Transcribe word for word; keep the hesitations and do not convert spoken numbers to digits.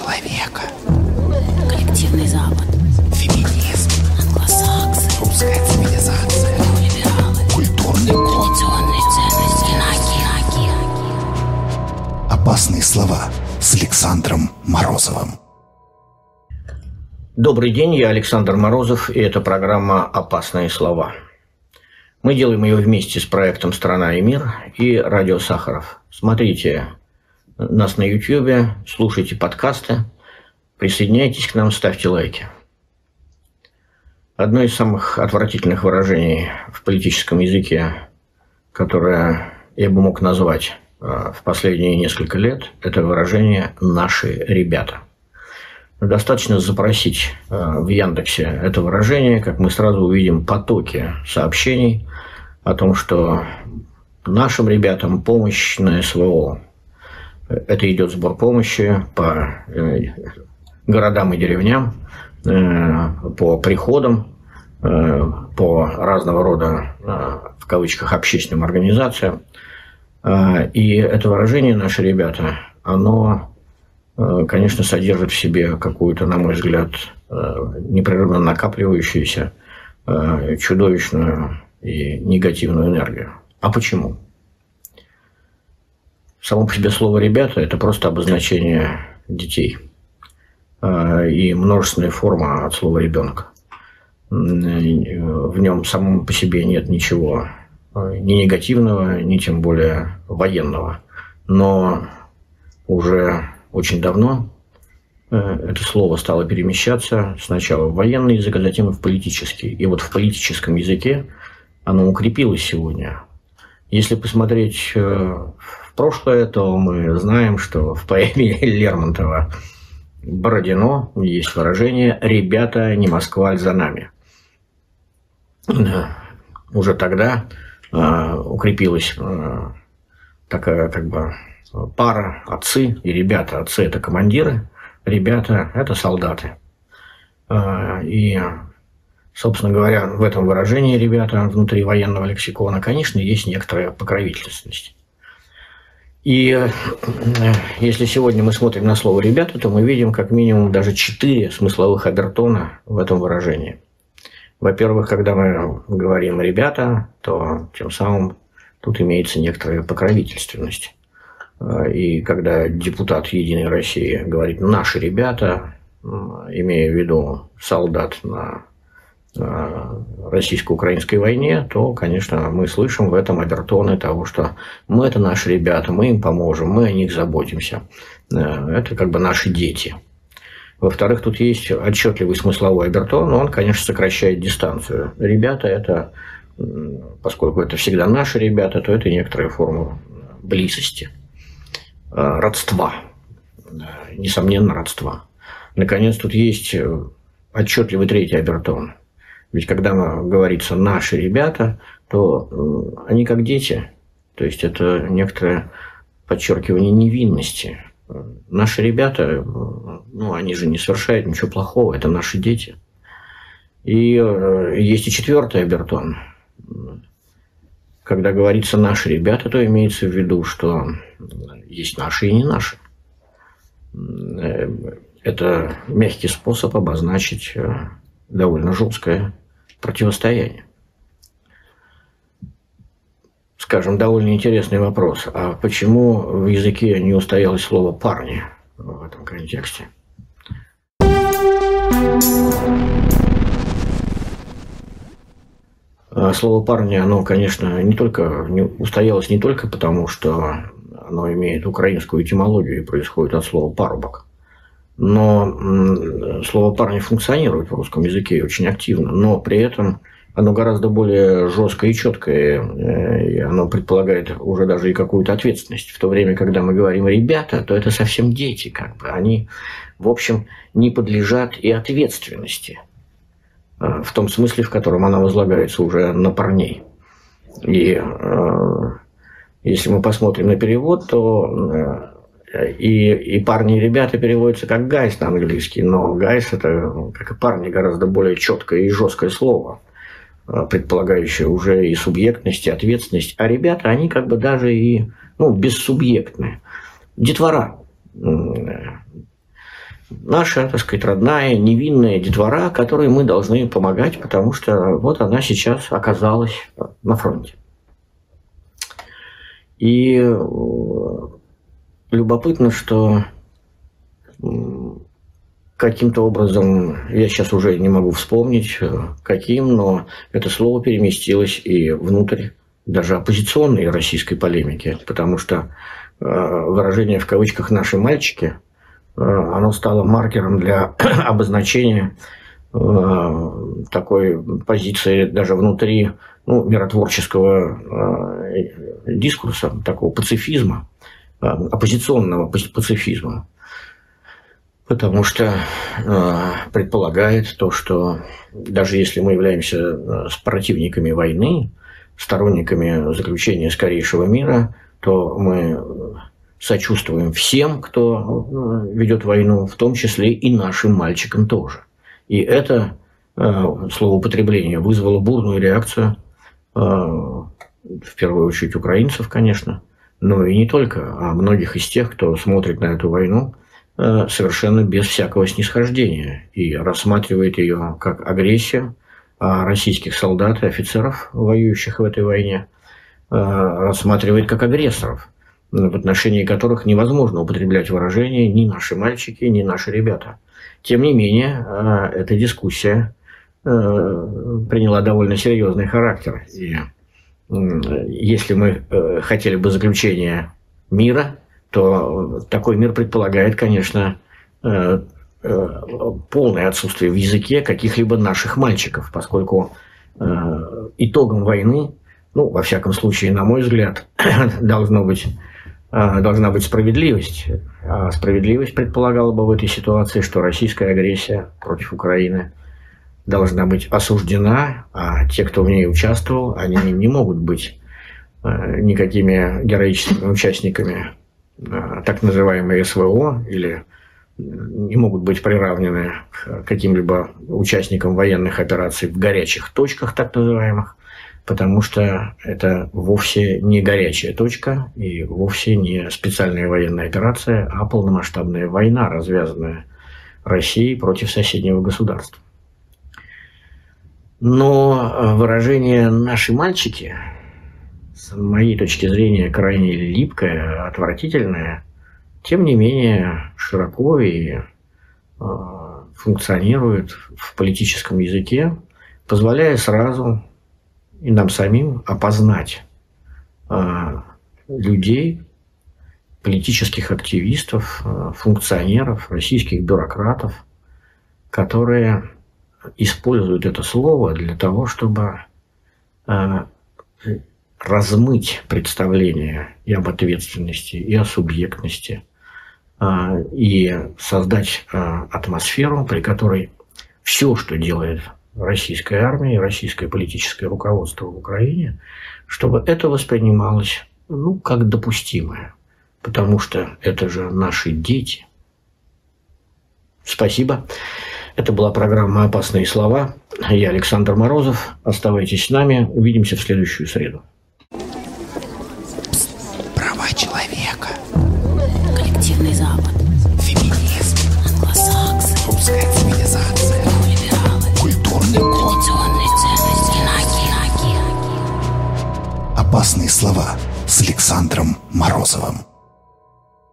человека. Коллективный Запад. Феминизм. Англосаксы. Русская цивилизация. Неолибералы. Культурный код. Традиционные ценности. Киноги. Опасные слова с Александром Морозовым. Добрый день, я Александр Морозов, и это программа «Опасные слова». Мы делаем ее вместе с проектом «Страна и мир» и «Радио Сахаров». Смотрите нас на YouTube, слушайте подкасты, присоединяйтесь к нам, ставьте лайки. Одно из самых отвратительных выражений в политическом языке, которое я бы мог назвать в последние несколько лет, это выражение «наши ребята». Достаточно запросить в Яндексе это выражение, как мы сразу увидим потоки сообщений о том, что нашим ребятам помощь на СВО. Это идет сбор помощи по городам и деревням, по приходам, по разного рода, в кавычках, общественным организациям. И это выражение «наши ребята», оно, конечно, содержит в себе какую-то, на мой взгляд, непрерывно накапливающуюся чудовищную и негативную энергию. А почему? Само по себе слово «ребята» – это просто обозначение детей и множественная форма от слова «ребенок». В нем самом по себе нет ничего ни негативного, ни тем более военного. Но уже очень давно это слово стало перемещаться сначала в военный язык, а затем и в политический. И вот в политическом языке оно укрепилось сегодня. Если посмотреть в прошлое, то мы знаем, что в поэме Лермонтова «Бородино» есть выражение «ребята, не Москва, за нами». Уже тогда укрепилась такая как бы пара отцы и ребята. Отцы – это командиры, ребята – это солдаты. И, собственно говоря, в этом выражении «ребята» внутри военного лексикона, конечно, есть некоторая покровительственность. И если сегодня мы смотрим на слово «ребята», то мы видим как минимум даже четыре смысловых обертона в этом выражении. Во-первых, когда мы говорим «ребята», то тем самым тут имеется некоторая покровительственность. И когда депутат «Единой России» говорит «наши ребята», имея в виду солдат на российско-украинской войне, то, конечно, мы слышим в этом обертоны того, что мы – это наши ребята, мы им поможем, мы о них заботимся. Это как бы наши дети. Во-вторых, тут есть отчетливый смысловой обертон, но он, конечно, сокращает дистанцию. Ребята – это, поскольку это всегда наши ребята, то это некоторая форма близости, родства, несомненно, родства. Наконец, тут есть отчетливый третий обертон. Ведь когда говорится «наши ребята», то они как дети. То есть это некоторое подчеркивание невинности. Наши ребята, ну, они же не совершают ничего плохого, это наши дети. И есть и четвертый обертон. Когда говорится «наши ребята», то имеется в виду, что есть наши и не наши. Это мягкий способ обозначить довольно жесткое противостояние. Скажем, довольно интересный вопрос. А почему в языке не устоялось слово «парни» в этом контексте? Слово «парни», оно, конечно, не только не устоялось не только потому, что оно имеет украинскую этимологию и происходит от слова «парубок». Но слово «парни» функционирует в русском языке очень активно, но при этом оно гораздо более жесткое и четкое, и оно предполагает уже даже и какую-то ответственность. В то время, когда мы говорим «ребята», то это совсем дети, как бы. Они, в общем, не подлежат и ответственности, в том смысле, в котором она возлагается уже на парней. И если мы посмотрим на перевод, то и, и парни и ребята переводятся как гайс на английский, но гайс это, как и парни, гораздо более четкое и жесткое слово, предполагающее уже и субъектность, и ответственность. А ребята, они как бы даже и ну, бессубъектные. Детвора. наша, так сказать, родная, невинная детвора, которой мы должны помогать, потому что вот она сейчас оказалась на фронте. И любопытно, что каким-то образом, я сейчас уже не могу вспомнить, каким, но это слово переместилось и внутрь даже оппозиционной российской полемики, потому что выражение в кавычках «наши мальчики», оно стало маркером для обозначения такой позиции даже внутри ну, миротворческого дискурса, такого пацифизма, оппозиционного пацифизма. Потому что э, предполагает то, что даже если мы являемся противниками войны, сторонниками заключения скорейшего мира, то мы сочувствуем всем, кто ведет войну, в том числе и нашим мальчикам тоже. И это э, словоупотребление вызвало бурную реакцию, э, в первую очередь украинцев, конечно, но и не только, а многих из тех, кто смотрит на эту войну совершенно без всякого снисхождения и рассматривает ее как агрессию российских солдат и офицеров, воюющих в этой войне, рассматривает как агрессоров, в отношении которых невозможно употреблять выражение «ни наши мальчики, ни наши ребята». Тем не менее, эта дискуссия приняла довольно серьезный характер. И если мы хотели бы заключения мира, то такой мир предполагает, конечно, полное отсутствие в языке каких-либо наших мальчиков, поскольку итогом войны, ну, во всяком случае, на мой взгляд, должно быть, должна быть справедливость. А справедливость предполагала бы в этой ситуации, что российская агрессия против Украины должна быть осуждена, а те, кто в ней участвовал, они не могут быть никакими героическими участниками так называемые СВО или не могут быть приравнены к каким-либо участникам военных операций в горячих точках, так называемых, потому что это вовсе не горячая точка и вовсе не специальная военная операция, а полномасштабная война, развязанная Россией против соседнего государства. Но выражение «наши мальчики», с моей точки зрения, крайне липкое, отвратительное, тем не менее широко и э, функционирует в политическом языке, позволяя сразу и нам самим опознать э, людей, политических активистов, э, функционеров, российских бюрократов, которые используют это слово для того, чтобы э, размыть представление и об ответственности, и о субъектности, и создать атмосферу, при которой все, что делает российская армия и российское политическое руководство в Украине, чтобы это воспринималось, ну, как допустимое, потому что это же наши дети. Спасибо. Это была программа «Опасные слова». Я Александр Морозов. Оставайтесь с нами. Увидимся в следующую среду. Права человека. Коллективный Запад. Феминизм. Англосаксы. Русская цивилизация. Либералы. Культурный код. Традиционные ценности. Кино. Опасные слова с Александром Морозовым.